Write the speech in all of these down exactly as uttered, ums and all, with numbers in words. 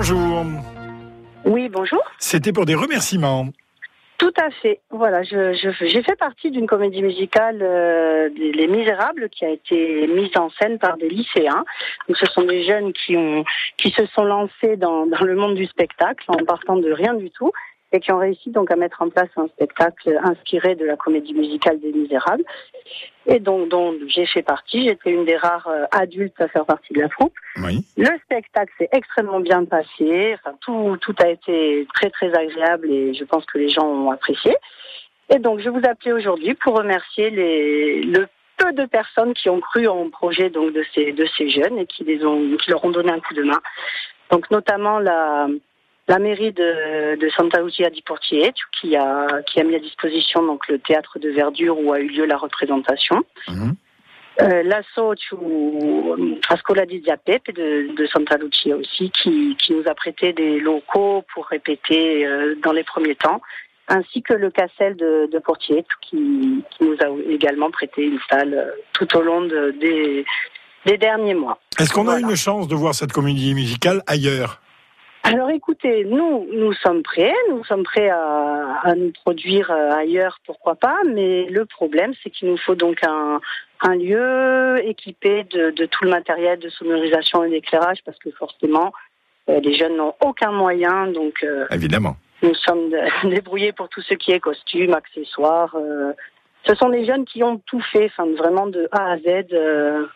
bonjour. Oui, bonjour. C'était pour des remerciements. Tout à fait. Voilà, je, je, j'ai fait partie d'une comédie musicale, euh, Les Misérables, qui a été mise en scène par des lycéens. Donc, ce sont des jeunes qui ont, qui se sont lancés dans, dans le monde du spectacle en partant de rien du tout et qui ont réussi donc à mettre en place un spectacle inspiré de la comédie musicale des Misérables. Et donc, dont j'ai fait partie. J'étais une des rares euh, adultes à faire partie de la troupe. Oui. Le spectacle s'est extrêmement bien passé. Enfin, tout, tout a été très, très agréable et je pense que les gens ont apprécié. Et donc, je vous appelais aujourd'hui pour remercier les, le peu de personnes qui ont cru en projet donc de ces, de ces jeunes et qui les ont, qui leur ont donné un coup de main. Donc, notamment la, la mairie de, de Santa Lucia di Portietto qui a, qui a mis à disposition donc le théâtre de verdure où a eu lieu la représentation. Mmh. Euh, l'Associo Ascola di Zia Pepe de, de Santa Lucia aussi, qui, qui nous a prêté des locaux pour répéter euh, dans les premiers temps, ainsi que le Castel de, de Portietto qui, qui nous a également prêté une salle euh, tout au long de, des, des derniers mois. Est-ce qu'on voilà. a une chance de voir cette comédie musicale ailleurs ? Alors écoutez, nous, nous sommes prêts, nous sommes prêts à, à nous produire ailleurs, pourquoi pas, mais le problème, c'est qu'il nous faut donc un, un lieu équipé de, de tout le matériel de sonorisation et d'éclairage, parce que forcément, euh, les jeunes n'ont aucun moyen, donc euh, évidemment. Nous sommes de, débrouillés pour tout ce qui est costumes, accessoires. Euh, ce sont des jeunes qui ont tout fait, enfin vraiment de A à Z. Euh,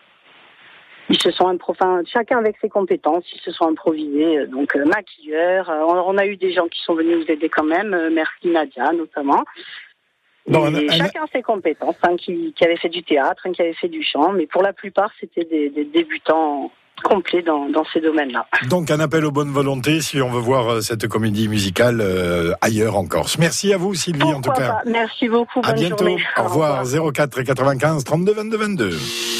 Ils se sont enfin, chacun avec ses compétences, ils se sont improvisés, donc euh, maquilleurs. Euh, on, on a eu des gens qui sont venus nous aider quand même, euh, merci Nadia notamment. Non, et Anna, chacun Anna... ses compétences, hein, qui, qui avait fait du théâtre, hein, qui avait fait du chant, mais pour la plupart c'était des, des débutants complets dans, dans ces domaines-là. Donc un appel aux bonnes volontés si on veut voir euh, cette comédie musicale euh, ailleurs en Corse. Merci à vous Sylvie. Pourquoi en tout cas. Pas. Merci beaucoup. À bonne bientôt. Journée. Au revoir. zéro quatre quatre-vingt-quinze trente-deux vingt-deux vingt-deux.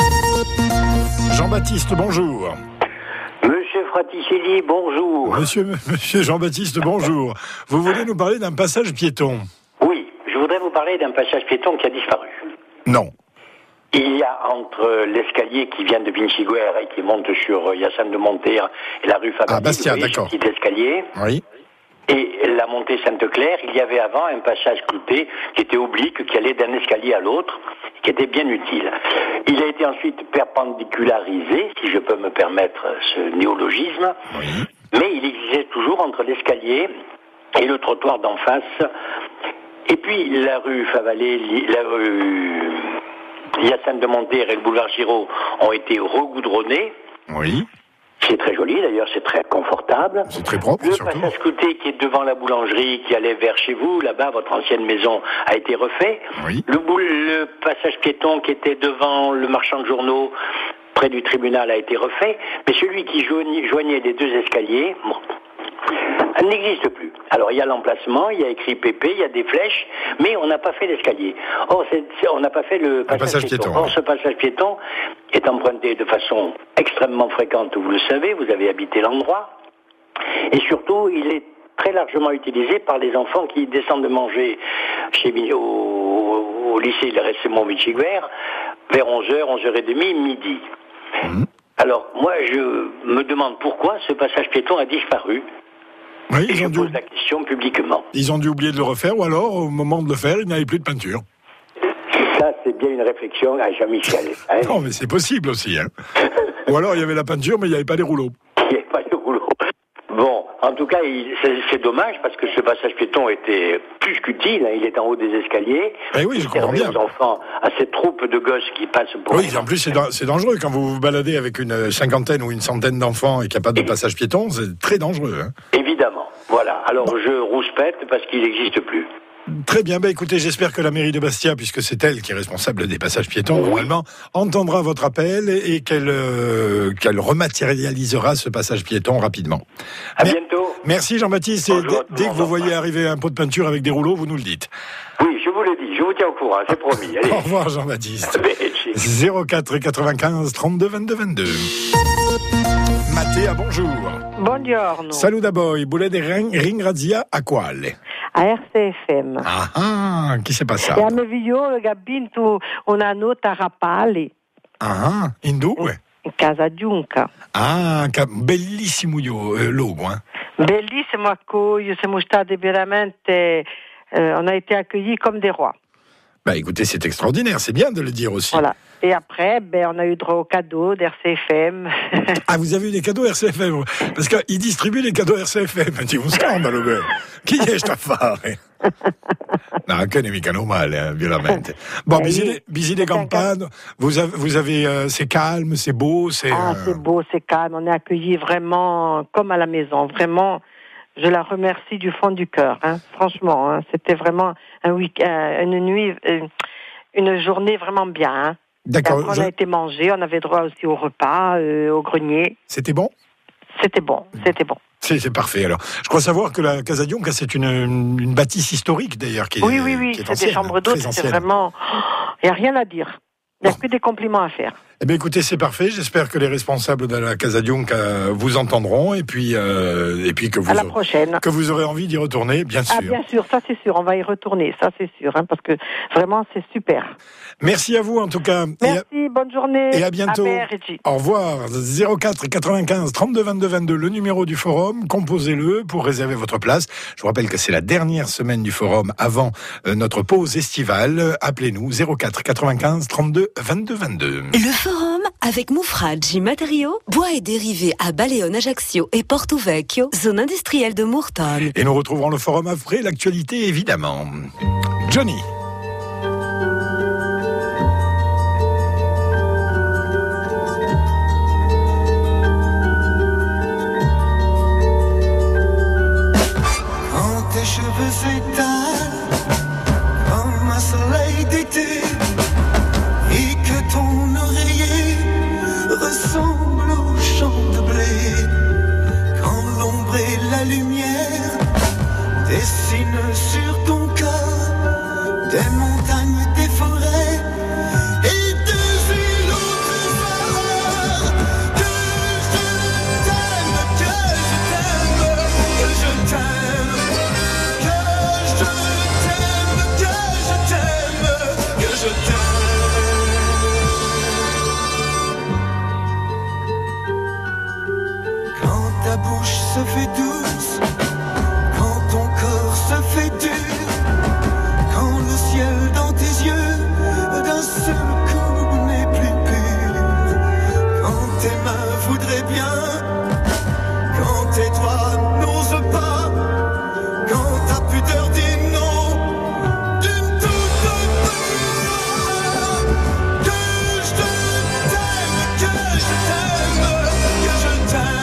Jean-Baptiste, bonjour. Monsieur Fraticelli, bonjour. Monsieur, monsieur Jean-Baptiste, bonjour. Vous voulez nous parler d'un passage piéton ? Oui, je voudrais vous parler d'un passage piéton qui a disparu. Non. Il y a entre l'escalier qui vient de Vinciguerre et qui monte sur Yassane de Monterre et la rue Fabaldi, ah, Bastia, vous voyez, d'accord. ce petit escalier. Oui. Et la montée Sainte-Claire, il y avait avant un passage clouté qui était oblique, qui allait d'un escalier à l'autre, qui était bien utile. Il a été ensuite perpendicularisé, si je peux me permettre ce néologisme, oui. Mais il existait toujours entre l'escalier et le trottoir d'en face. Et puis la rue Favallet, la rue Yassane de Monterre et le boulevard Giraud ont été regoudronnés. Oui. C'est très joli, d'ailleurs, c'est très confortable. C'est très propre, le surtout. Le passage clouté qui est devant la boulangerie, qui allait vers chez vous, là-bas, votre ancienne maison, a été refait. Oui. Le, boule, le passage piéton qui était devant le marchand de journaux, près du tribunal, a été refait. Mais celui qui joignait, joignait les deux escaliers, bon, n'existe plus. Alors, il y a l'emplacement, il y a écrit P P, il y a des flèches, mais on n'a pas fait l'escalier. Or, c'est, c'est, on n'a pas fait le passage, passage piéton. piéton. Or, ce passage piéton est emprunté de façon extrêmement fréquente, vous le savez, vous avez habité l'endroit. Et surtout, il est très largement utilisé par les enfants qui descendent de manger chez, au, au lycée Le Ressemont Vinciguerre vers onze heures, onze heures trente, midi. Mmh. Alors, moi, je me demande pourquoi ce passage piéton a disparu. Oui, et ils je ont pose dû... la question publiquement. Ils ont dû oublier de le refaire, ou alors, au moment de le faire, il n'y avait plus de peinture. Ça, c'est bien une réflexion à Jean-Michel. Hein. Non, mais c'est possible aussi. Hein. Ou alors, il y avait la peinture, mais il n'y avait pas les rouleaux. Il n'y avait pas les rouleaux. Bon, en tout cas, il, c'est, c'est dommage, parce que ce passage piéton était plus qu'utile. Hein. Il est en haut des escaliers. Eh oui, je comprends bien. Aux enfants, à cette troupe de gosses qui passent pour... Oui, en plus, c'est, da- c'est dangereux. Quand vous vous baladez avec une cinquantaine ou une centaine d'enfants et qu'il n'y a pas de passage piéton, c'est très dangereux. Hein. Évidemment. Voilà. Alors, bon. Je rouspète parce qu'il n'existe plus. Très bien, bah écoutez, j'espère que la mairie de Bastia, puisque c'est elle qui est responsable des passages piétons, oui. normalement, entendra votre appel et, et qu'elle, euh, qu'elle rematérialisera ce passage piéton rapidement. À Mais, bientôt. Merci Jean-Baptiste, et d- dès que vous voyez arriver un pot de peinture avec des rouleaux, vous nous le dites. Oui, je vous l'ai dit, je vous tiens au courant, c'est promis. Allez. Au revoir Jean-Baptiste. zéro quatre quatre-vingt-quinze trente-deux vingt-deux vingt-deux. Mattea, bonjour. Buongiorno. Saluda voi, volete ringrazia a quale? A R C F M. Ah, ah, chi si è passato? E a mio figlio che ha vinto una nota Rapali. Ah, in due? In Casa Giunca. Ah, bellissimo io, eh, logo, eh? Bellissimo accueil, siamo stati veramente, euh, on a été accueillis comme des rois. Bah écoutez, c'est extraordinaire, c'est bien de le dire aussi. Voilà. Et après, ben, on a eu droit aux cadeaux d'R C F M. Ah, vous avez eu des cadeaux R C F M? Parce qu'ils distribuent les cadeaux R C F M. Ti un scandalo, che. Chi è sta a fare? No, che n'est mica normale, hein, veramente. Bon, Bisile, Bisile Campane, vous avez, vous avez euh, c'est calme, c'est beau, c'est... Ah, euh... c'est beau, c'est calme. On est accueillis vraiment comme à la maison. Vraiment, je la remercie du fond du cœur. Hein. Franchement, hein, c'était vraiment un week une nuit, une journée vraiment bien. Hein. D'accord. On je... a été mangé, on avait droit aussi au repas, euh, au grenier. C'était bon? C'était bon, c'était bon. C'est, c'est parfait, alors. Je crois savoir que la Casa Dionca, c'est une, une, une bâtisse historique, d'ailleurs, qui est Oui, oui, oui, qui est c'est ancienne, des chambres d'hôtes, c'est vraiment... Il n'y a rien à dire. Il n'y a que des compliments à faire. Eh bien, écoutez, c'est parfait. J'espère que les responsables de la Casa Dionca vous entendront et puis, euh, et puis que vous, à la prochaine. que vous aurez envie d'y retourner, bien sûr. Ah, bien sûr, ça c'est sûr. On va y retourner, ça c'est sûr, hein, parce que vraiment c'est super. Merci à vous, en tout cas. Merci, et à, bonne journée. Et à bientôt. À Au revoir. zéro quatre quatre-vingt-quinze trente-deux vingt-deux vingt-deux, le numéro du forum. Composez-le pour réserver votre place. Je vous rappelle que c'est la dernière semaine du forum avant euh, notre pause estivale. Appelez-nous zéro quatre quatre-vingt-quinze trente-deux vingt-deux vingt-deux. Le forum avec Mufraggi Matériaux, bois et dérivés à Baleone, Ajaccio et Porto Vecchio, zone industrielle de Murton. Et nous retrouverons le forum après l'actualité, évidemment. Johnny. Quand tes cheveux s'étalent comme un soleil d'été et que ton oreiller ressemble au champ de blé, quand l'ombre et la lumière dessinent sur ton corps des montagnes, des forêts et des îles au trésor, que je t'aime, que je t'aime, que je t'aime, que je t'aime, que je t'aime, que je t'aime. Ta bouche se fait douce, quand ton corps se fait dur, quand le ciel dans tes yeux d'un seul coup n'est plus pur, quand tes mains voudraient bien, quand tes doigts n'osent pas, quand ta pudeur dit non d'une toute part, que je t'aime, que je t'aime, que je t'aime.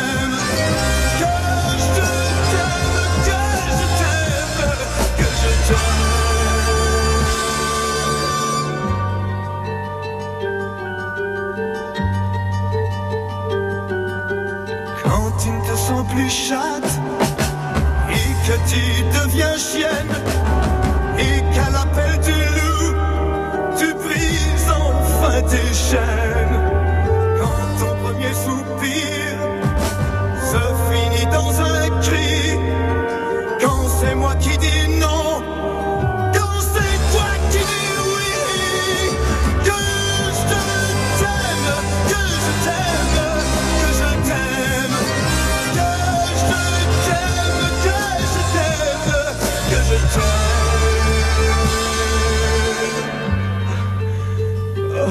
Quand tu ne te sens plus chatte et que tu deviens chienne et qu'à l'appel du loup tu brises enfin tes chaînes, quand ton premier soupir se finit dans un cri, quand c'est moi qui dis non, quand c'est toi qui dis oui, que je t'aime, que je t'aime, que je t'aime, que je t'aime, que je t'aime, que je t'aime. Oh.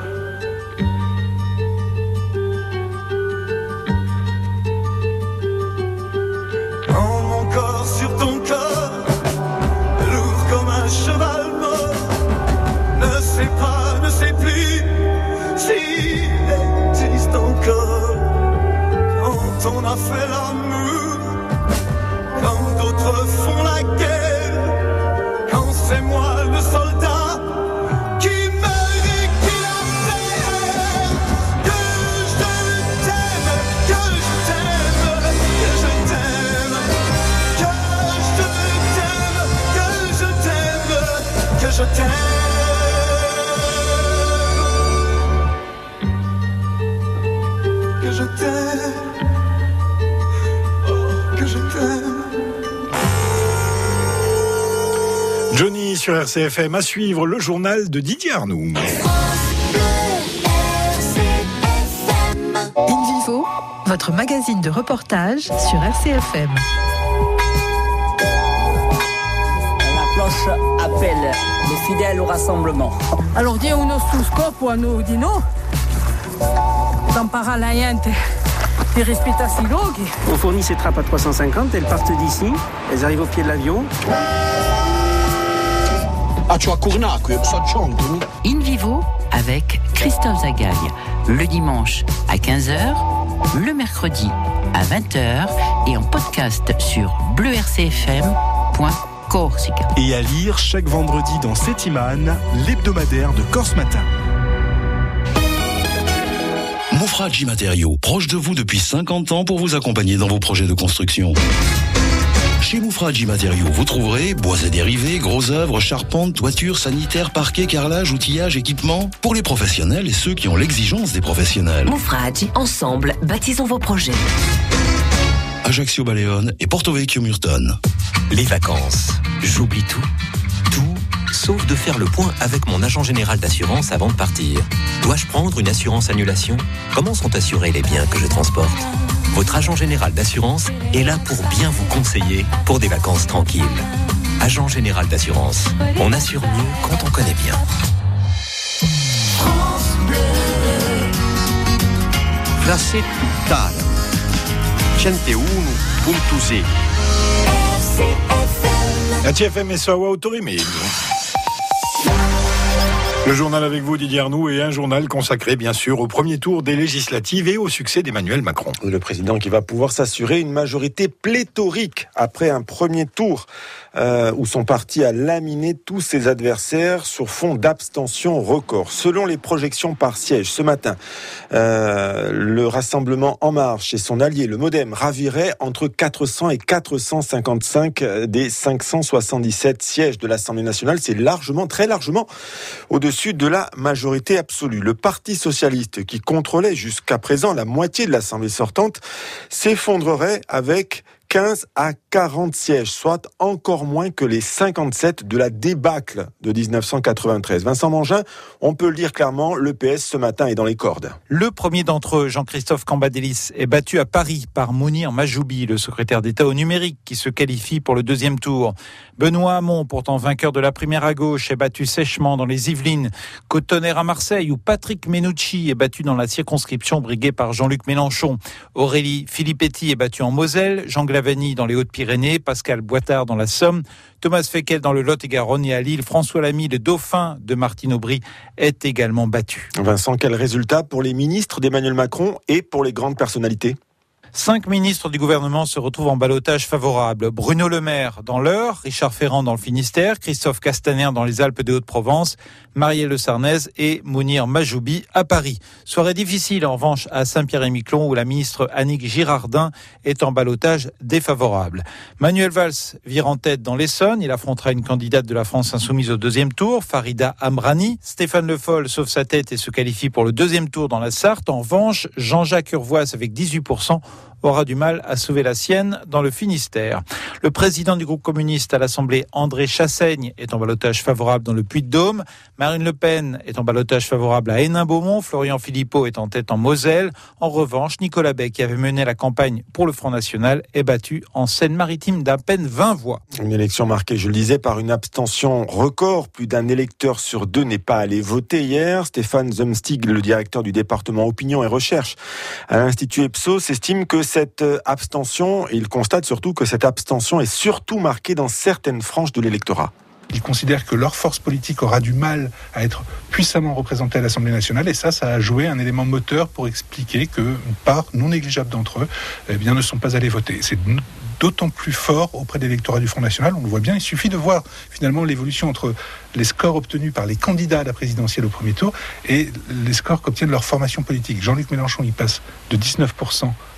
Quand mon corps sur ton corps, lourd comme un cheval mort, ne sait pas, ne sait plus s'il existe encore. Quand on a fait l'amour, quand d'autres font la guerre, quand c'est moi le soldat qui meurt et qui la perd, que je t'aime, que je t'aime, que je t'aime, que je t'aime, que je t'aime, que je t'aime. Que je t'aime, oh, que je t'aime. Johnny sur R C F M, à suivre le journal de Didier Arnoux. InVivo, votre votre magazine de reportage sur R C F M. La cloche appelle les fidèles au rassemblement. Alors, dia uno scopo a noi di no. T'empara la gente di rispettarsi i luoghi. On fournit ces trappes à trois cent cinquante, elles partent d'ici, elles arrivent au pied de l'avion. In vivo avec Christophe Zagaille, le dimanche à quinze heures, le mercredi à vingt heures et en podcast sur bleu r c f m point corsica. Et à lire chaque vendredi dans Settimane, l'hebdomadaire de Corse Matin. Mufragi Matériaux, proche de vous depuis cinquante ans pour vous accompagner dans vos projets de construction. Chez Mufragi Matériaux, vous trouverez bois et dérivés, gros œuvres, charpentes, toitures, sanitaires, parquets, carrelage, outillage, équipements pour les professionnels et ceux qui ont l'exigence des professionnels. Mufragi, ensemble, bâtissons vos projets. Ajaccio Baleone et Porto Vecchio Murton. Les vacances, j'oublie tout. Tout, sauf de faire le point avec mon agent général d'assurance avant de partir. Dois-je prendre une assurance annulation ? Comment sont assurés les biens que je transporte ? Votre agent général d'assurance est là pour bien vous conseiller pour des vacances tranquilles. Agent général d'assurance, on assure mieux quand on connaît bien. Classe totale. centouno punto zero. La T F M et Sawa Autorimé. Le journal avec vous, Didier Arnoux, et un journal consacré, bien sûr, au premier tour des législatives et au succès d'Emmanuel Macron. Le président qui va pouvoir s'assurer une majorité pléthorique après un premier tour euh, où son parti a laminé tous ses adversaires sur fond d'abstention record. Selon les projections par siège, ce matin, euh, le Rassemblement En Marche et son allié, le Modem, raviraient entre quatre cents et quatre cent cinquante-cinq des cinq cent soixante-dix-sept sièges de l'Assemblée nationale. C'est largement, très largement, au-dessus de la majorité absolue. Le Parti socialiste, qui contrôlait jusqu'à présent la moitié de l'Assemblée sortante, s'effondrerait avec quinze à quarante sièges, soit encore moins que les cinquante-sept de la débâcle de dix-neuf cent quatre-vingt-treize. Vincent Mangin, on peut le dire clairement, l'E P S ce matin est dans les cordes. Le premier d'entre eux, Jean-Christophe Cambadélis, est battu à Paris par Mounir Majoubi, le secrétaire d'État au numérique, qui se qualifie pour le deuxième tour. Benoît Hamon, pourtant vainqueur de la primaire à gauche, est battu sèchement dans les Yvelines. Cotonnerre à Marseille, où Patrick Menucci est battu dans la circonscription briguée par Jean-Luc Mélenchon. Aurélie Filippetti est battu en Moselle. Jean Glavany dans les Hautes-Pyrénées, Pascal Boitard dans la Somme, Thomas Feckel dans le Lot-et-Garonne et à Lille, François Lamy, le dauphin de Martine Aubry, est également battu. Vincent, quel résultat pour les ministres d'Emmanuel Macron et pour les grandes personnalités ? Cinq ministres du gouvernement se retrouvent en ballottage favorable. Bruno Le Maire dans l'Eure, Richard Ferrand dans le Finistère, Christophe Castaner dans les Alpes de Haute-Provence, Marielle Le Sarnez et Mounir Majoubi à Paris. Soirée difficile en revanche à Saint-Pierre-et-Miquelon où la ministre Annick Girardin est en ballottage défavorable. Manuel Valls vire en tête dans l'Essonne. Il affrontera une candidate de la France insoumise au deuxième tour, Farida Amrani. Stéphane Le Foll sauve sa tête et se qualifie pour le deuxième tour dans la Sarthe. En revanche, Jean-Jacques Urvoas avec dix-huit pour cent aura du mal à sauver la sienne dans le Finistère. Le président du groupe communiste à l'Assemblée, André Chassaigne, est en ballottage favorable dans le Puy-de-Dôme. Marine Le Pen est en ballottage favorable à Hénin-Beaumont. Florian Philippot est en tête en Moselle. En revanche, Nicolas Bay, qui avait mené la campagne pour le Front National, est battu en Seine-Maritime d'à peine vingt voix. Une élection marquée, je le disais, par une abstention record. Plus d'un électeur sur deux n'est pas allé voter hier. Stéphane Zumstig, le directeur du département Opinion et Recherche à l'Institut Ipsos, estime que cette abstention, et il constate surtout que cette abstention est surtout marquée dans certaines franges de l'électorat. Ils considèrent que leur force politique aura du mal à être puissamment représentée à l'Assemblée nationale, et ça, ça a joué un élément moteur pour expliquer qu'une part non négligeable d'entre eux eh bien, ne sont pas allés voter. C'est d'autant plus fort auprès de l'électorat du Front National, on le voit bien, il suffit de voir finalement l'évolution entre les scores obtenus par les candidats à la présidentielle au premier tour et les scores qu'obtiennent leur formation politique. Jean-Luc Mélenchon, il passe de dix-neuf pour cent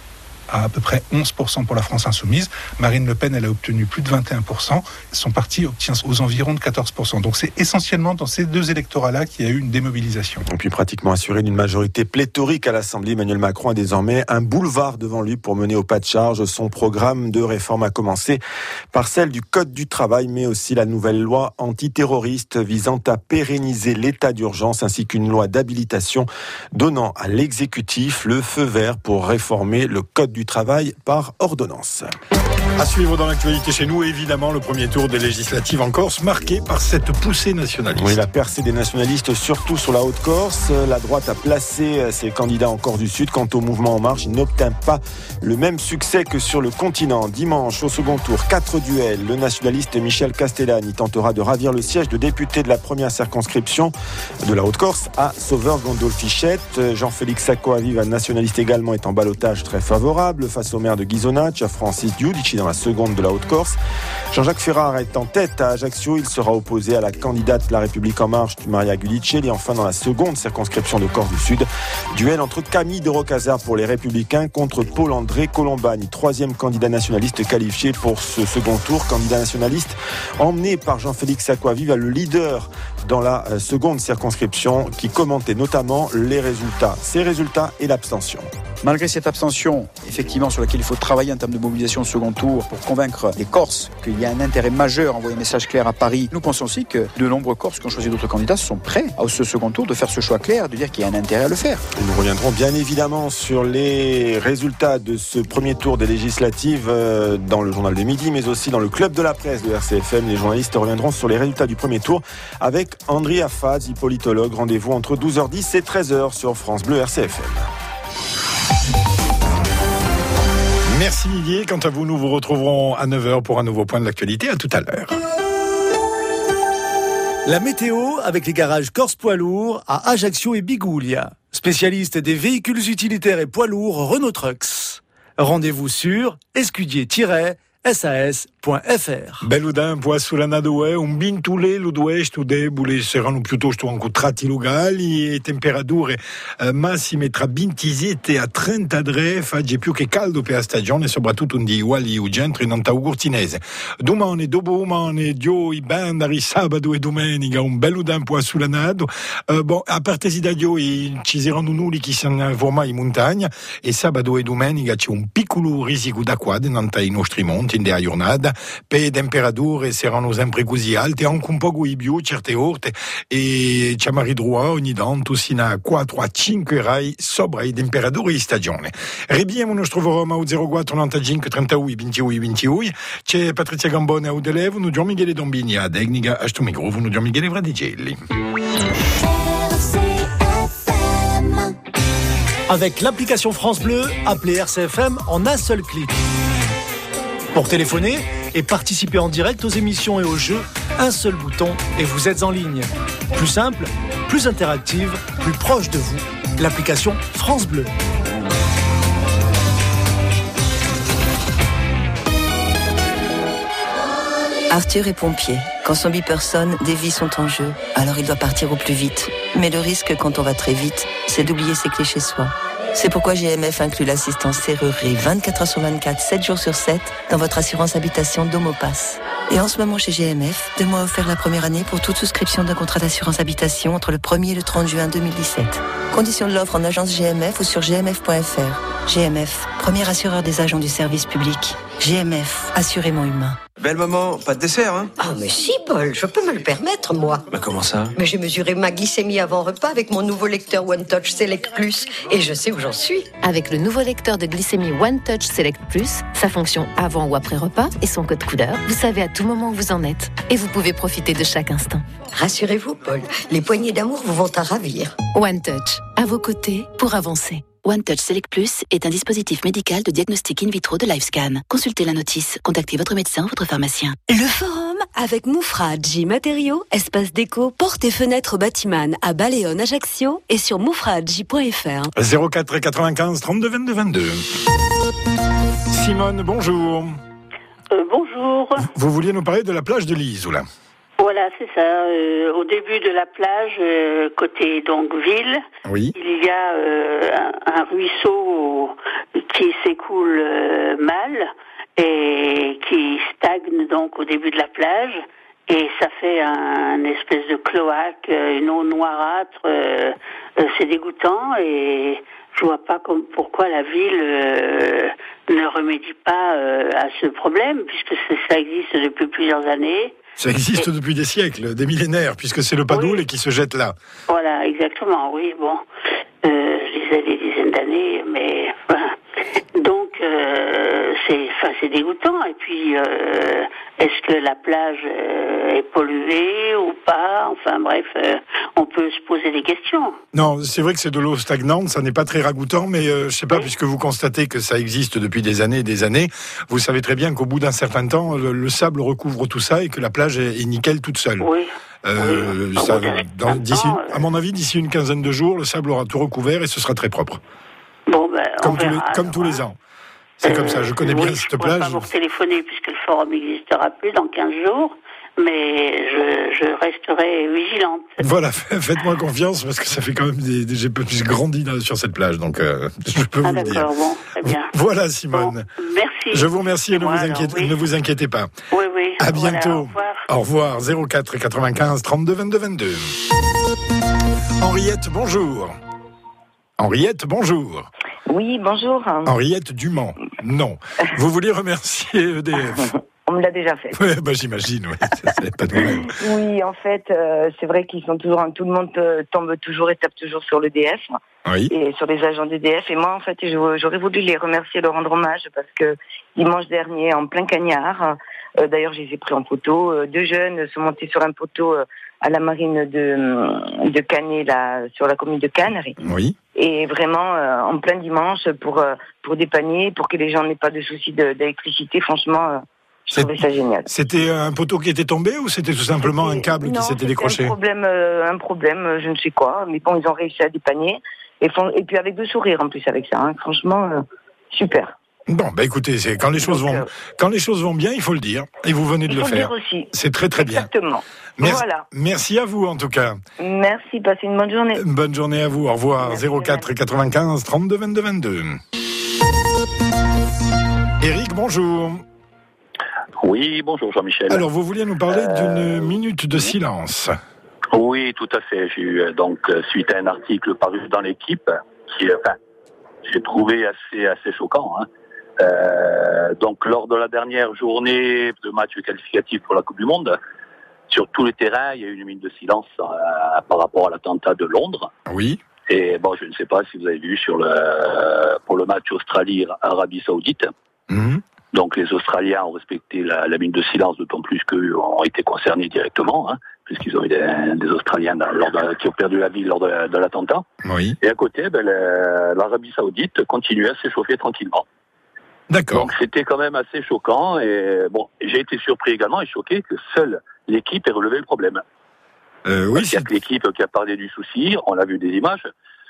à à peu près onze pour cent pour la France insoumise. Marine Le Pen, elle a obtenu plus de vingt et un pour cent. Son parti obtient aux environs de quatorze pour cent. Donc c'est essentiellement dans ces deux électorats-là qu'il y a eu une démobilisation. Et puis pratiquement assuré d'une majorité pléthorique à l'Assemblée, Emmanuel Macron a désormais un boulevard devant lui pour mener au pas de charge son programme de réforme, à commencer par celle du Code du travail, mais aussi la nouvelle loi antiterroriste visant à pérenniser l'état d'urgence, ainsi qu'une loi d'habilitation donnant à l'exécutif le feu vert pour réformer le Code du travail par ordonnance. À suivre dans l'actualité chez nous, évidemment, le premier tour des législatives en Corse, marqué par cette poussée nationaliste. Oui, la percée des nationalistes, surtout sur la Haute-Corse. La droite a placé ses candidats en Corse du Sud. Quant au mouvement En Marche, il n'obtint pas le même succès que sur le continent. Dimanche, au second tour, quatre duels. Le nationaliste Michel Castellani tentera de ravir le siège de député de la première circonscription de la Haute-Corse à Sauveur-Gondolfichette. Jean-Félix Sacco-Aviv, un nationaliste également, est en ballottage très favorable face au maire de Ghisonaccia, Francis Giudici, dans la seconde de la Haute-Corse. Jean-Jacques Ferrare est en tête à Ajaccio. Il sera opposé à la candidate de La République En Marche, Maria Gulicelli. Et enfin, dans la seconde circonscription de Corse du Sud, duel entre Camille de Rocazard pour les Républicains contre Paul-André Colombani, troisième candidat nationaliste qualifié pour ce second tour. Candidat nationaliste emmené par Jean-Félix Sacco-Aviv, le leader dans la seconde circonscription, qui commentait notamment les résultats, ces résultats et l'abstention. Malgré cette abstention, effectivement, sur laquelle il faut travailler en termes de mobilisation au second tour pour convaincre les Corses qu'il y a un intérêt majeur à envoyer un message clair à Paris, nous pensons aussi que de nombreux Corses qui ont choisi d'autres candidats sont prêts à ce second tour de faire ce choix clair, de dire qu'il y a un intérêt à le faire. Et nous reviendrons bien évidemment sur les résultats de ce premier tour des législatives dans le journal de midi, mais aussi dans le club de la presse de R C F M. Les journalistes reviendront sur les résultats du premier tour avec André Afaz, politologue. Rendez-vous entre douze heures dix et treize heures sur France Bleu R C F M. Merci Didier. Quant à vous, nous vous retrouverons à neuf heures pour un nouveau point de l'actualité. À tout à l'heure. La météo avec les garages Corse Poids Lourds à Ajaccio et Bigoulia. Spécialiste des véhicules utilitaires et poids lourds Renault Trucks. Rendez-vous sur escudier tiret S A S punto F R. Belludan può sulla nadoe un bintule l'udue stude bule saranno piuttosto incontrati locali e temperature eh, massime tra ventisette a trentatré, fagge più che caldo per la stagione, soprattutto un di uguali u centro in Antaucortinese. Domani, dopodomani, dio i bandari, sabato e domenica, un belludan può sulla nado. Eh, bon, a parte da dio ci saranno nulli che sono formati in montagna e sabato e domenica c'è un piccolo risico d'acqua davanti ai nostri monti in della giornata. Per temperature saranno sempre così alte, anche un po' di più certe volte, e ci arriverà ogni tanto sino a quattro a cinque gradi sopra le temperature di stagione. Ribiamo il nostro Roma al zero quattro novantacinque trentadue ventidue ventidue. C'è Patrizia Gambone a Udelevo, noi abbiamo Michele Dombini a Tecnica, a sto microfono noi abbiamo Michele Vradicelli. Avec l'application France Bleu, appelez R C F M en un seul clic. Pour téléphoner et participer en direct aux émissions et aux jeux, un seul bouton et vous êtes en ligne. Plus simple, plus interactive, plus proche de vous. L'application France Bleu. Arthur est pompier. Quand son bipersonne, des vies sont en jeu, alors il doit partir au plus vite. Mais le risque quand on va très vite, c'est d'oublier ses clés chez soi. C'est pourquoi G M F inclut l'assistance serrurée vingt-quatre heures sur vingt-quatre, sept jours sur sept dans votre assurance habitation Domopass. Et en ce moment chez G M F, deux mois offerts la première année pour toute souscription d'un contrat d'assurance habitation entre le premier et le trente juin deux mille dix-sept. Conditions de l'offre en agence G M F ou sur g m f point f r. G M F, premier assureur des agents du service public. G M F, assurément humain. Belle maman, pas de dessert, hein? Ah, mais si, Paul, je peux me le permettre, moi. Bah comment ça? Mais j'ai mesuré ma glycémie avant repas avec mon nouveau lecteur One Touch Select Plus et je sais où j'en suis. Avec le nouveau lecteur de glycémie One Touch Select Plus, sa fonction avant ou après repas et son code couleur, vous savez à tout moment où vous en êtes. Et vous pouvez profiter de chaque instant. Rassurez-vous, Paul, les poignées d'amour vous vont à ravir. One Touch, à vos côtés pour avancer. One Touch Select Plus est un dispositif médical de diagnostic in vitro de LifeScan. Consultez la notice, contactez votre médecin ou votre pharmacien. Le forum avec Moufradji Matériaux, espace déco, portes et fenêtres bâtiment à Baleone, Ajaccio et sur moufradji point f r. zéro quatre quatre-vingt-quinze trente-deux vingt-deux vingt-deux. Simone, bonjour. Euh, bonjour. Vous vouliez nous parler de la plage de l'Isola? Voilà, c'est ça. Euh, au début de la plage, euh, côté donc ville, oui. il y a euh, un, un ruisseau qui s'écoule euh, mal et qui stagne donc au début de la plage. Et ça fait un, un espèce de cloaque, une eau noirâtre. Euh, euh, c'est dégoûtant et je vois pas comme, pourquoi la ville euh, ne remédie pas euh, à ce problème, puisque ça existe depuis plusieurs années. Ça existe et... depuis des siècles, des millénaires, puisque c'est le Padoule oui. qui se jette là. Voilà, exactement, oui, bon. Euh, je disais des dizaines d'années, mais... Voilà. Donc, euh, c'est, enfin, c'est dégoûtant. Et puis, euh, est-ce que la plage euh, est polluée ou pas? Enfin, bref, euh, on peut se poser des questions. Non, c'est vrai que c'est de l'eau stagnante, ça n'est pas très ragoûtant, mais euh, je sais pas, oui. puisque vous constatez que ça existe depuis des années et des années, vous savez très bien qu'au bout d'un certain temps, le, le sable recouvre tout ça et que la plage est, est nickel toute seule. Oui. Euh, oui. ça, dans, d'ici, à mon avis, d'ici une quinzaine de jours, le sable aura tout recouvert et ce sera très propre. Bon, ben, comme, on tous, verra, les, comme tous les ans. C'est euh, comme ça, je connais oui, bien cette je plage. Je ne pourrai pas vous téléphoner puisque le forum n'existera plus dans quinze jours, mais je, je resterai vigilante. Voilà, faites-moi confiance parce que ça fait quand même des, des j'ai plus grandi sur cette plage, donc euh, je peux ah, vous le dire. Bon, très bien. Voilà, Simone. Bon, merci. Je vous remercie et ne, moi, vous inquiétez, alors, oui. ne vous inquiétez pas. Oui, oui. À bientôt. Voilà, au revoir. Au revoir. zéro quatre quatre-vingt-quinze trente-deux vingt-deux vingt-deux. Henriette, bonjour. Henriette, bonjour. Oui, bonjour. Henriette Dumont. Non. Vous voulez remercier E D F? On me l'a déjà fait. Oui, bah, j'imagine, oui. C'est pas de problème. Oui, en fait, euh, c'est vrai qu'ils sont toujours, tout le monde euh, tombe toujours et tape toujours sur l'E D F. Oui. Et sur les agents d'E D F. Et moi, en fait, j'aurais voulu les remercier, leur rendre hommage parce que dimanche dernier, en plein cagnard, euh, d'ailleurs, je les ai pris en photo, euh, deux jeunes sont montés sur un poteau euh, à la marine de, de Canet, là, sur la commune de Cannes. Oui. Et vraiment, euh, en plein dimanche, pour, euh, pour dépanner, pour que les gens n'aient pas de soucis de, d'électricité, franchement, euh, je trouvais ça génial. C'était un poteau qui était tombé ou c'était tout simplement c'était, un câble non, qui s'était décroché? un problème, euh, un problème, je ne sais quoi, mais bon, ils ont réussi à dépanner. Et, font, et puis avec le sourire en plus avec ça, hein. Franchement, euh, super. Bon, bah écoutez, c'est quand les choses Donc, vont, euh, quand les choses vont bien, il faut le dire, et vous venez de il le faut faire. Le dire aussi. C'est très très bien. Exactement. Merci, voilà. Merci à vous en tout cas. Merci, passez une bonne journée. Une bonne journée à vous. Au revoir. Merci, zéro quatre quatre-vingt-quinze trente-deux vingt-deux vingt-deux. Éric, bonjour. Oui, bonjour Jean-Michel. Alors, vous vouliez nous parler euh, d'une minute de silence. Oui, tout à fait. J'ai eu donc suite à un article paru dans l'Équipe qui, enfin, j'ai trouvé assez assez choquant. Hein. Euh, donc, lors de la dernière journée de match qualificatif pour la Coupe du Monde, sur tous les terrains, il y a eu une minute de silence euh, par rapport à l'attentat de Londres. Oui. Et bon, je ne sais pas si vous avez vu sur le pour le match Australie-Arabie Saoudite. Mmh. Donc, les Australiens ont respecté la, la minute de silence, d'autant plus qu'eux ont été concernés directement, hein, puisqu'ils ont eu des, des Australiens dans, lors de, qui ont perdu la vie lors de, de l'attentat. Oui. Et à côté, ben, le, l'Arabie Saoudite continuait à s'échauffer tranquillement. D'accord. Donc, c'était quand même assez choquant. Et bon, j'ai été surpris également et choqué que seule l'équipe ait relevé le problème. Euh, oui. Il y a que l'équipe qui a parlé du souci. On a vu des images.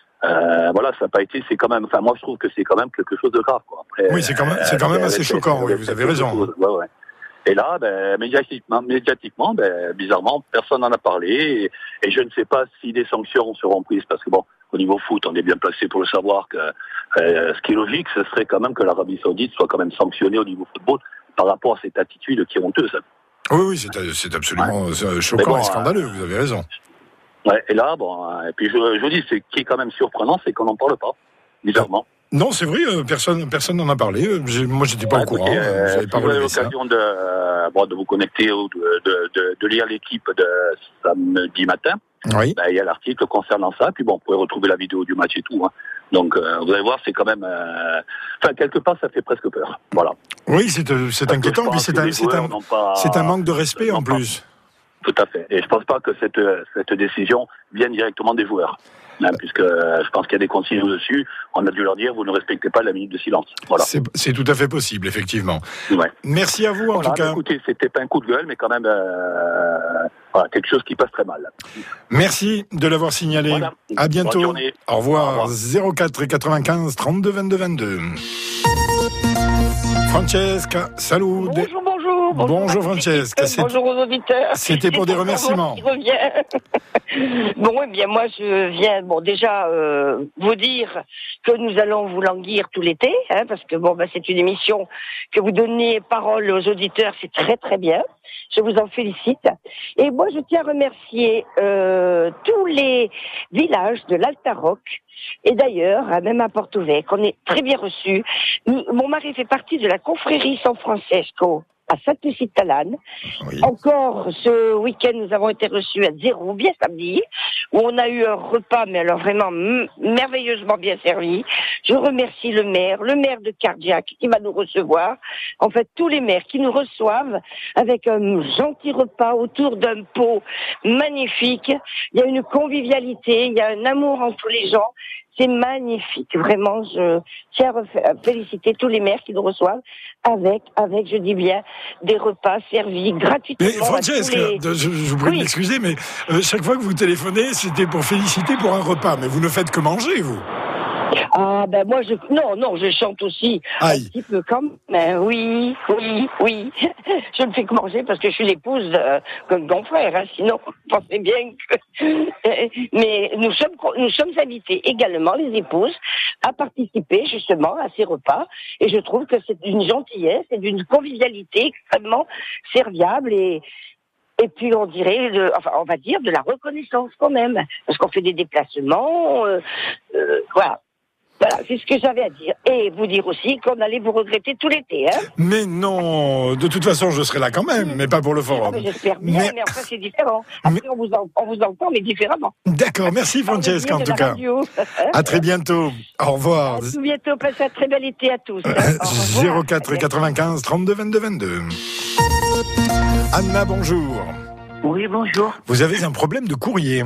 Euh, voilà, ça n'a pas été, c'est quand même, enfin, moi, je trouve que c'est quand même quelque chose de grave, quoi. Après, oui, c'est quand même, c'est quand même euh, assez choquant, oui, vous avez raison. Ouais, ouais. Et là, ben, médiatiquement, médiatiquement, ben, bizarrement, personne n'en a parlé, et, et je ne sais pas si des sanctions seront prises, parce que bon, au niveau foot, on est bien placé pour le savoir que, euh, ce qui est logique, ce serait quand même que l'Arabie Saoudite soit quand même sanctionnée au niveau football par rapport à cette attitude qui est honteuse. Oui, oui, c'est, c'est absolument ouais. choquant bon, et scandaleux, euh, vous avez raison. Ouais, et là, bon, et puis je, je vous dis, ce qui est quand même surprenant, c'est qu'on n'en parle pas, bizarrement. Non, c'est vrai, euh, personne, personne n'en a parlé. J'ai, moi, j'étais pas ouais, au courant. Euh, j'avais pas si vous avez ça. l'occasion de, euh, bon, de vous connecter ou de, de, de, de lire l'Équipe de samedi matin. Oui. Ben, il y a l'article concernant ça. Puis bon, vous pouvez retrouver la vidéo du match et tout. Hein. Donc, euh, vous allez voir, c'est quand même, euh, enfin, quelque part, ça fait presque peur. Voilà. Oui, c'est, c'est inquiétant. Puis c'est un, c'est un, pas, c'est un manque de respect en plus. Pas. Tout à fait. Et je pense pas que cette, cette décision vienne directement des joueurs. Hein, puisque euh, je pense qu'il y a des consignes dessus. On a dû leur dire, vous ne respectez pas la minute de silence. Voilà. C'est, c'est tout à fait possible, effectivement. Ouais. Merci à vous, en voilà, tout cas. Écoutez, c'était pas un coup de gueule, mais quand même, euh, voilà, quelque chose qui passe très mal. Merci de l'avoir signalé. Voilà. À bientôt. Bonne journée. Au revoir. Au revoir. zéro quatre quatre-vingt-quinze trente-deux vingt-deux vingt-deux. Francesca, salut. Bonjour, bonjour. bonjour. Bonjour, bonjour Francesca. Bonjour aux auditeurs. C'était pour des remerciements. Bon, eh bien, moi, je viens, bon, déjà, euh, vous dire que nous allons vous languir tout l'été, hein, parce que, bon, bah, c'est une émission que vous donnez parole aux auditeurs, c'est très, très bien. Je vous en félicite. Et moi, je tiens à remercier euh, tous les villages de l'Altaroc, et d'ailleurs, même à Porto-Vec, on est très bien reçus. Mon mari fait partie de la confrérie San Francesco à Sainte-Lucie-de-Talane. Oui. Encore ce week-end, nous avons été reçus à Zéroubia samedi, où on a eu un repas, mais alors vraiment m- merveilleusement bien servi. Je remercie le maire, le maire de Cardiac qui va nous recevoir. En fait, tous les maires qui nous reçoivent avec un gentil repas autour d'un pot magnifique. Il y a une convivialité, il y a un amour entre les gens. C'est magnifique, vraiment. Je tiens à féliciter tous les maires qui nous reçoivent avec, avec, je dis bien, des repas servis gratuitement. Mais Francesca, les... je, je vous prie oui. de m'excuser, mais euh, chaque fois que vous téléphonez, c'était pour féliciter pour un repas. Mais vous ne faites que manger, vous. Ah ben moi je non non je chante aussi Aïe. un petit peu comme ben oui oui oui je ne fais que manger parce que je suis l'épouse de mon frère hein, sinon vous pensez bien que mais nous sommes nous sommes invités également les épouses à participer justement à ces repas et je trouve que c'est d'une gentillesse et d'une convivialité extrêmement serviable et Et puis on dirait, de, enfin on va dire de la reconnaissance quand même, parce qu'on fait des déplacements, euh, euh, voilà. Voilà, c'est ce que j'avais à dire. Et vous dire aussi qu'on allait vous regretter tout l'été, hein. Mais non, de toute façon, je serai là quand même, mais pas pour le forum. Ah, mais j'espère bien, mais, mais enfin, c'est différent. Après, mais... on, vous en, on vous entend, mais différemment. D'accord, merci Francesca, en tout cas. À très bientôt. Au revoir. À tout bientôt, passez un très bel été à tous. Hein. zéro quatre quatre-vingt-quinze trente-deux vingt-deux vingt-deux. Anna, bonjour. Oui, bonjour. Vous avez un problème de courrier.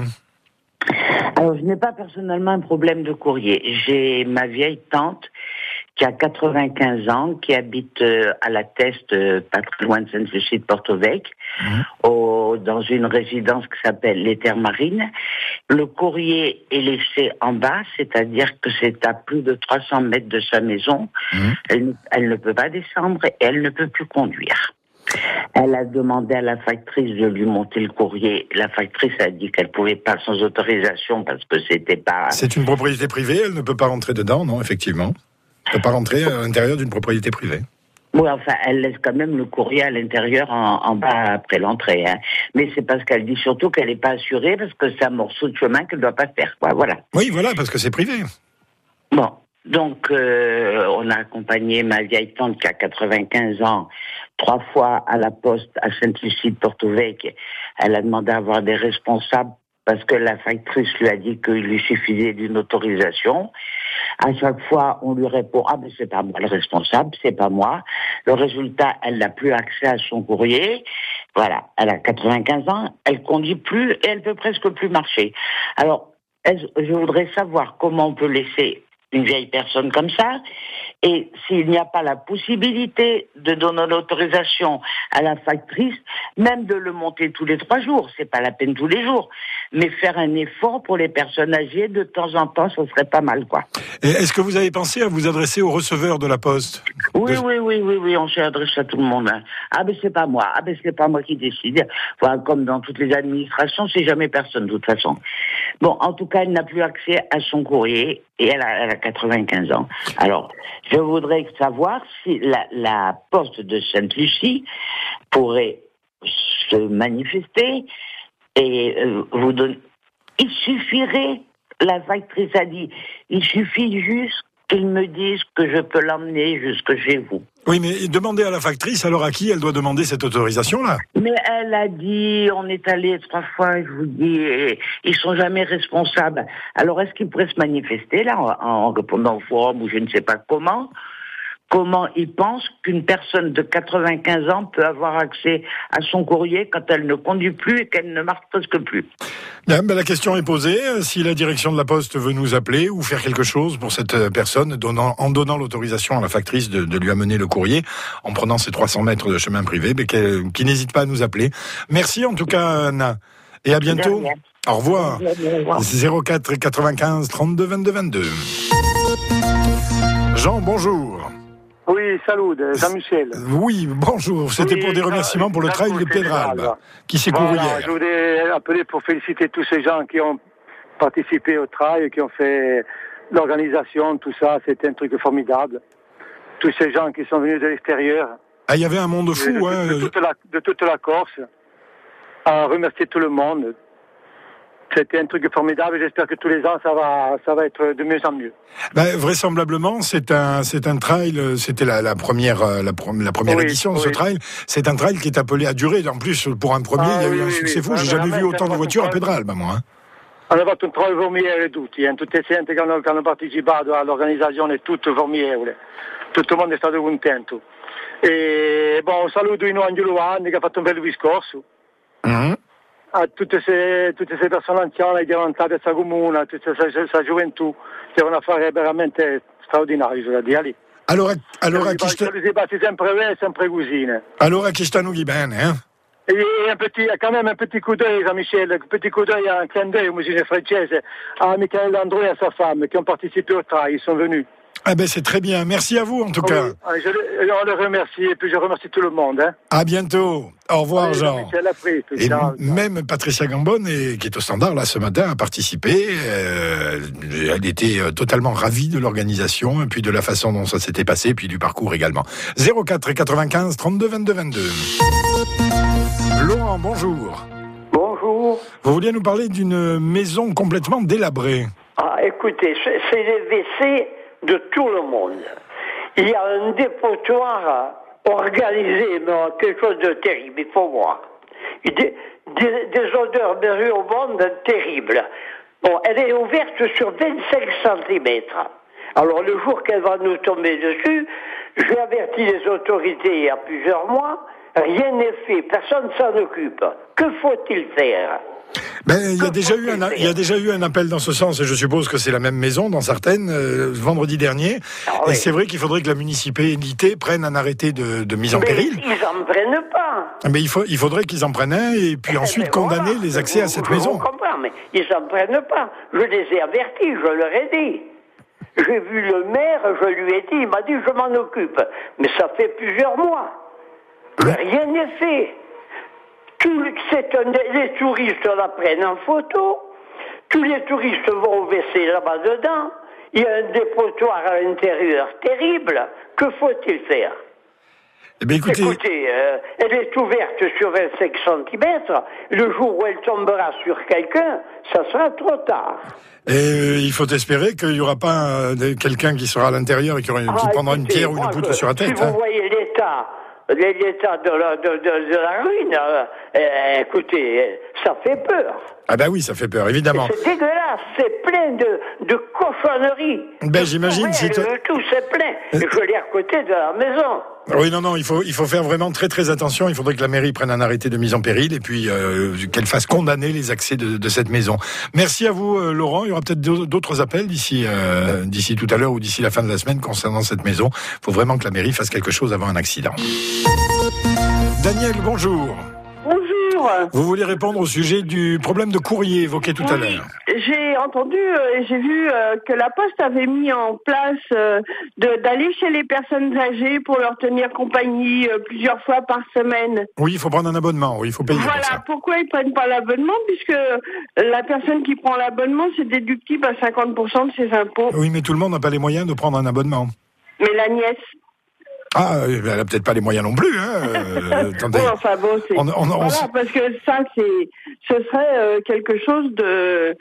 Alors, je n'ai pas personnellement un problème de courrier. J'ai ma vieille tante qui a quatre-vingt-quinze ans, qui habite euh, à la Teste, euh, pas très loin de Sainte-Lucie de Porto-Vec, mmh. au, dans une résidence qui s'appelle les Terres Marines. Le courrier est laissé en bas, c'est-à-dire que c'est à plus de trois cents mètres de sa maison. Mmh. Elle, elle ne peut pas descendre et elle ne peut plus conduire. Elle a demandé à la factrice de lui monter le courrier. La factrice a dit qu'elle pouvait pas sans autorisation parce que c'était pas... C'est une propriété privée, elle ne peut pas rentrer dedans, non, effectivement. Elle ne peut pas rentrer à l'intérieur d'une propriété privée. Oui, enfin, elle laisse quand même le courrier à l'intérieur en, en bas après l'entrée. Hein. Mais c'est parce qu'elle dit surtout qu'elle n'est pas assurée parce que c'est un morceau de chemin qu'elle ne doit pas faire, quoi, voilà. Oui, voilà, parce que c'est privé. Bon. Donc, euh, on a accompagné ma vieille tante qui a quatre-vingt-quinze ans trois fois à la poste à Sainte-Lucie de Porto-Vec. Elle a demandé à avoir des responsables parce que la factrice lui a dit qu'il lui suffisait d'une autorisation. À chaque fois, on lui répond « Ah, mais c'est pas moi le responsable, c'est pas moi ». Le résultat, elle n'a plus accès à son courrier. Voilà, elle a quatre-vingt-quinze ans, elle conduit plus et elle peut presque plus marcher. Alors, je voudrais savoir comment on peut laisser une vieille personne comme ça, et s'il n'y a pas la possibilité de donner l'autorisation à la factrice, même de le monter tous les trois jours, c'est pas la peine tous les jours, mais faire un effort pour les personnes âgées de temps en temps, ce serait pas mal, quoi. Et est-ce que vous avez pensé à vous adresser au receveur de la poste? Oui, de... oui, oui, oui, oui, on s'est adressé à tout le monde. Hein. Ah, ben c'est pas moi, ah, ben c'est pas moi qui décide. Voilà, comme dans toutes les administrations, c'est jamais personne, de toute façon. Bon, en tout cas, elle n'a plus accès à son courrier, et elle a, elle a quatre-vingt-quinze ans. Alors, je voudrais savoir si la, la poste de Sainte-Lucie pourrait se manifester et euh, vous donner... Il suffirait, la factrice a dit, il suffit juste qu'ils me disent que je peux l'emmener jusque chez vous. Oui, mais demandez à la factrice, alors à qui elle doit demander cette autorisation-là? Mais elle a dit, on est allé trois fois, je vous dis, et ils sont jamais responsables. Alors est-ce qu'ils pourraient se manifester là, en, en répondant au forum ou je ne sais pas comment? Comment ils pensent qu'une personne de quatre-vingt-quinze ans peut avoir accès à son courrier quand elle ne conduit plus et qu'elle ne marche presque plus? Bien, ben la question est posée. Si la direction de la Poste veut nous appeler ou faire quelque chose pour cette personne, donnant, en donnant l'autorisation à la factrice de, de lui amener le courrier, en prenant ses trois cents mètres de chemin privé, mais qu'elle, qui n'hésite pas à nous appeler. Merci en tout cas, Anna. Et à bientôt. Au revoir. zéro quatre quatre-vingt-quinze trente-deux vingt-deux vingt-deux. Jean, bonjour. Oui, salut, Jean-Michel. Oui, bonjour. C'était oui, pour des remerciements pour le trail des Pédralbes, qui s'est couru voilà, hier. Je voudrais appeler pour féliciter tous ces gens qui ont participé au trail, qui ont fait l'organisation, tout ça. C'était un truc formidable. Tous ces gens qui sont venus de l'extérieur. Ah, il y avait un monde fou, de, hein. De, de, toute la, de toute la Corse. À remercier tout le monde. C'était un truc formidable. J'espère que tous les ans, ça va, ça va être de mieux en mieux. Ben, vraisemblablement, c'est un, c'est un trail. C'était la, la première, la, la première oui, édition de oui. ce trail. C'est un trail qui est appelé à durer. En plus, pour un premier, ah, il y a oui, eu un oui, succès oui. fou. J'ai jamais vu autant de voitures à Pédralbes, moi. Hein. Hanno fatto un trovo formiere tutti, eh. Tutte le gente che hanno, che hanno partecipato all'organizzazione, tutto formiere. Tutto il mondo è stato contento. E bon, saluto in Angelo Vanni che ha fatto un bel discorso. Mm-hmm. A tutte queste tutte se persone anziane che erano state a questa comune, a tutta questa gioventù che devono fare veramente straordinario, cioè, di lì. Allora, allora chi sta... Si passi sempre bene, sempre così. Allora chi sta nughi bene, eh? Et un petit, quand même un petit coup d'œil, Jean-Michel, un petit coup d'œil, un clin d'œil au musée française, à Michael Landreau et à sa femme qui ont participé au trail, ils sont venus. Ah ben c'est très bien, merci à vous en tout oui, cas. Je, je le remercie et puis je remercie tout le monde. Hein. À bientôt, au revoir oui, Jean. Pris, et ciao, même ciao. Patricia Gambon, et, qui est au standard là ce matin, a participé. Euh, elle était totalement ravie de l'organisation et puis de la façon dont ça s'était passé, puis du parcours également. zéro quatre et quatre-vingt-quinze trente-deux vingt-deux vingt-deux. Laurent, bonjour. Bonjour. Vous vouliez nous parler d'une maison complètement délabrée. Ah, écoutez, c'est, c'est les W C de tout le monde. Il y a un dépotoir organisé, mais quelque chose de terrible, il faut voir. Des, des, des odeurs nauséabondes terribles. Bon, elle est ouverte sur vingt-cinq centimètres. Alors, le jour qu'elle va nous tomber dessus, j'ai averti les autorités il y a plusieurs mois, rien n'est fait, personne ne s'en occupe. Que faut-il faire ? Ben, il y a déjà eu un, il y a déjà eu un appel dans ce sens, et je suppose que c'est la même maison dans certaines, euh, vendredi dernier. Ah, oui. Et c'est vrai qu'il faudrait que la municipalité prenne un arrêté de, de mise en mais péril. Ils n'en prennent pas. Mais il, faut, il faudrait qu'ils en prennent un, et puis eh ensuite condamner voilà. les accès vous, à cette je maison. Je comprends, mais ils n'en prennent pas. Je les ai avertis, je leur ai dit. J'ai vu le maire, je lui ai dit, il m'a dit je m'en occupe. Mais ça fait plusieurs mois. Ouais. Rien n'est fait. Tout, c'est un, les touristes la prennent en photo, tous les touristes vont au W C là-bas dedans, il y a un dépotoir à l'intérieur terrible, que faut-il faire ? Eh bien, écoutez, écoutez euh, elle est ouverte sur vingt-cinq centimètres, le jour où elle tombera sur quelqu'un, ça sera trop tard. Et euh, il faut espérer qu'il n'y aura pas euh, quelqu'un qui sera à l'intérieur et qui, aura, ah, qui prendra écoutez, une pierre ou une poutre sur la tête. Si hein. vous voyez l'état... l'état de la, de, de, de la ruine, euh, écoutez, ça fait peur. Ah ben oui, ça fait peur, évidemment. C'est dégueulasse, c'est plein de, de cochonneries. Ben j'imagine si toi... Tout c'est plein, et je l'ai à côté de la maison. Oui, non, non, il faut, il faut faire vraiment très très attention. Il faudrait que la mairie prenne un arrêté de mise en péril et puis euh, qu'elle fasse condamner les accès de, de cette maison. Merci à vous, euh, Laurent. Il y aura peut-être d'autres appels d'ici euh, d'ici tout à l'heure ou d'ici la fin de la semaine concernant cette maison. Il faut vraiment que la mairie fasse quelque chose avant un accident. Daniel, bonjour. Bonjour. Vous voulez répondre au sujet du problème de courrier évoqué tout oui, à l'heure. J'ai entendu euh, et j'ai vu euh, que la Poste avait mis en place euh, de, d'aller chez les personnes âgées pour leur tenir compagnie euh, plusieurs fois par semaine. Oui, il faut prendre un abonnement, oui, il faut payer voilà, pour ça. Pourquoi ils prennent pas l'abonnement ? Puisque la personne qui prend l'abonnement, c'est déductible à cinquante pour cent de ses impôts. Oui, mais tout le monde n'a pas les moyens de prendre un abonnement. Mais la nièce... Ah, elle n'a peut-être pas les moyens non plus, hein. Euh, attendez. Oui, enfin bon, c'est... On, on, on, voilà, on... parce que ça, c'est, ce serait euh, quelque chose de...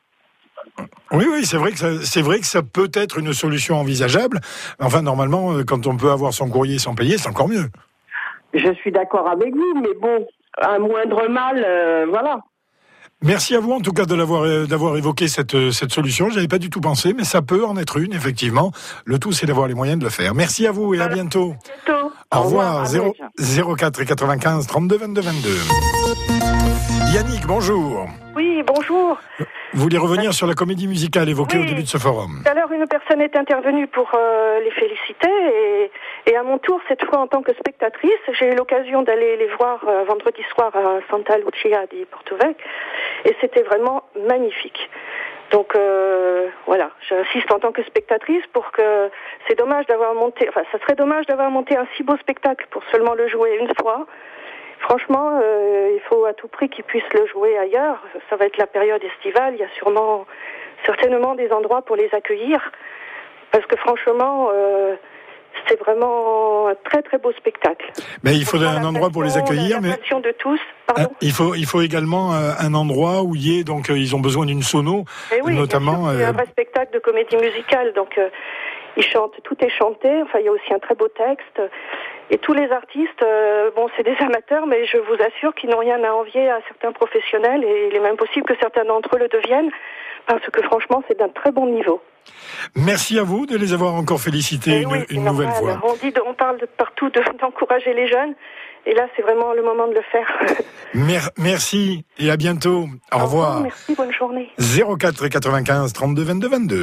Oui, oui, c'est vrai que ça, c'est vrai que ça peut être une solution envisageable. Enfin, normalement, quand on peut avoir son courrier sans payer, c'est encore mieux. Je suis d'accord avec vous, mais bon, un moindre mal, euh, voilà. Merci à vous en tout cas de l'avoir d'avoir évoqué cette cette solution. J'avais pas du tout pensé, mais ça peut en être une effectivement. Le tout c'est d'avoir les moyens de le faire. Merci à vous et à bientôt. bientôt. Au revoir. zéro quatre et quatre-vingt-quinze trente-deux vingt-deux vingt-deux. Yannick, bonjour. Oui, bonjour. Vous voulez revenir sur la comédie musicale évoquée oui. au début de ce forum. Alors, une personne est intervenue pour euh, les féliciter et, et à mon tour, cette fois en tant que spectatrice, j'ai eu l'occasion d'aller les voir euh, vendredi soir à Santa Lucia di Porto Vecchio et c'était vraiment magnifique. Donc euh, voilà, j'insiste en tant que spectatrice pour que c'est dommage d'avoir monté, enfin ça serait dommage d'avoir monté un si beau spectacle pour seulement le jouer une fois. Franchement, euh, il faut à tout prix qu'ils puissent le jouer ailleurs. Ça va être la période estivale, il y a sûrement, certainement des endroits pour les accueillir. Parce que franchement, euh, c'est vraiment un très très beau spectacle. Mais il faudrait un endroit pour les accueillir. Mais de tous. Pardon. Il faut il faut également euh, un endroit où il y ait, donc euh, ils ont besoin d'une sono, et oui, notamment. Bien sûr, c'est euh... un vrai spectacle de comédie musicale, donc euh, ils chantent, tout est chanté. Enfin, il y a aussi un très beau texte. Et tous les artistes, euh, bon, c'est des amateurs, mais je vous assure qu'ils n'ont rien à envier à certains professionnels, et il est même possible que certains d'entre eux le deviennent, parce que franchement, c'est d'un très bon niveau. Merci à vous de les avoir encore félicités une, oui, une nouvelle fois. On dit, on parle de partout de, d'encourager les jeunes, et là, c'est vraiment le moment de le faire. Mer- merci et à bientôt. Au, Au revoir. revoir. Merci, bonne journée. zéro quatre quatre-vingt-quinze trente-deux vingt-deux vingt-deux.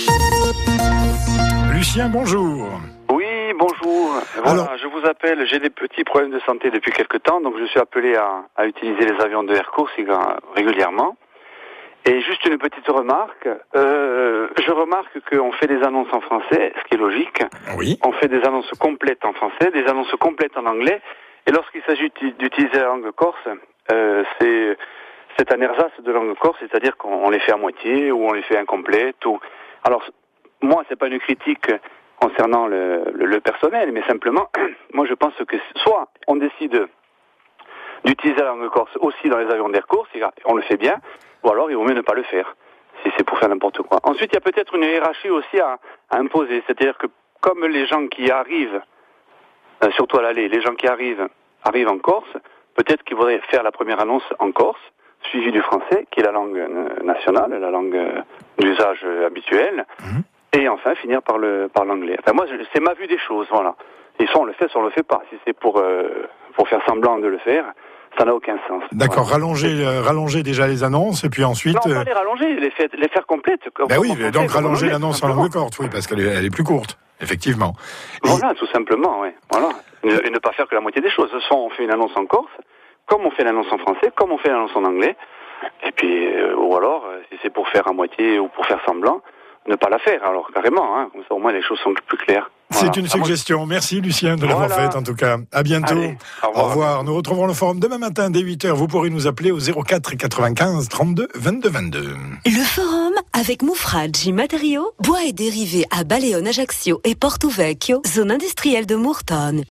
Lucien, bonjour. Oui, bonjour. Voilà, Alors, je vous appelle, j'ai des petits problèmes de santé depuis quelque temps, donc je suis appelé à, à utiliser les avions de Air Corse régulièrement. Et juste une petite remarque, euh, je remarque qu'on fait des annonces en français, ce qui est logique. Oui. On fait des annonces complètes en français, des annonces complètes en anglais, et lorsqu'il s'agit d'utiliser la langue corse, euh, c'est, c'est un ersatz de langue corse, c'est-à-dire qu'on les fait à moitié, ou on les fait incomplètes, ou... Alors, moi, c'est pas une critique concernant le, le, le personnel, mais simplement, moi je pense que soit on décide d'utiliser la langue corse aussi dans les avions d'Air Corse, on le fait bien, ou alors il vaut mieux ne pas le faire, si c'est pour faire n'importe quoi. Ensuite, il y a peut-être une hiérarchie aussi à, à imposer, c'est-à-dire que comme les gens qui arrivent, euh, surtout à l'aller, les gens qui arrivent, arrivent en Corse, peut-être qu'ils voudraient faire la première annonce en Corse, suivie du français, qui est la langue nationale, la langue d'usage habituel, mmh. Et enfin finir par le par l'anglais. Enfin moi, c'est ma vue des choses, voilà. Et soit on le fait, soit on le fait pas. Si c'est pour euh, pour faire semblant de le faire, ça n'a aucun sens. D'accord, voilà. rallonger euh, rallonger déjà les annonces et puis ensuite. Non, pas les rallonger, les faire les faire complètes. Ben oui, mais donc rallonger l'annonce en langue corse, oui, parce qu'elle est, elle est plus courte, effectivement. Voilà, et... tout simplement, oui. Voilà. Et ne pas faire que la moitié des choses. Soit on fait une annonce en corse, comme on fait l'annonce en français, comme on fait l'annonce en anglais. Et puis, euh, ou alors, si c'est pour faire à moitié ou pour faire semblant, ne pas la faire, alors carrément, hein, comme ça au moins les choses sont plus claires. Voilà. C'est une suggestion. Merci Lucien de l'avoir voilà. faite en tout cas. À bientôt. Allez, au revoir. Au revoir. Nous retrouverons le forum demain matin dès huit heures. Vous pourrez nous appeler au zéro quatre quatre-vingt-quinze trente-deux vingt-deux vingt-deux. Le forum avec Mufraggi Matériaux, bois et dérivés à Baleone, Ajaccio et Porto Vecchio, zone industrielle de Murton.